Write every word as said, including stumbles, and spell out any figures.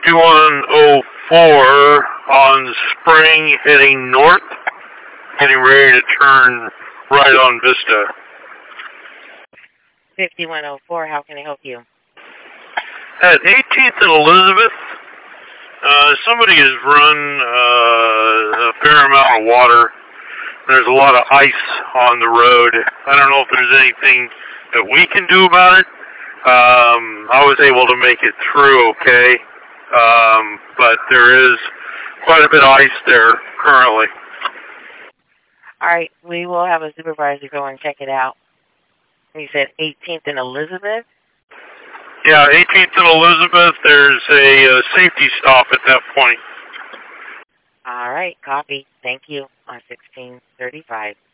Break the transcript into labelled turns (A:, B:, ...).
A: fifty-one oh four on Spring heading north, getting ready to turn right on Vista.
B: fifty-one oh four, how can I help you?
A: At eighteenth and Elizabeth, uh, somebody has run uh, a fair amount of water. There's a lot of ice on the road. I don't know if there's anything that we can do about it. Um, I was able to make it through okay, um, but there is quite a bit of ice there currently.
B: All right, we will have a supervisor go and check it out. You said eighteenth and Elizabeth?
A: Yeah, eighteenth and Elizabeth, there's a uh, safety stop at that point.
B: All right, copy. Thank you on sixteen thirty-five.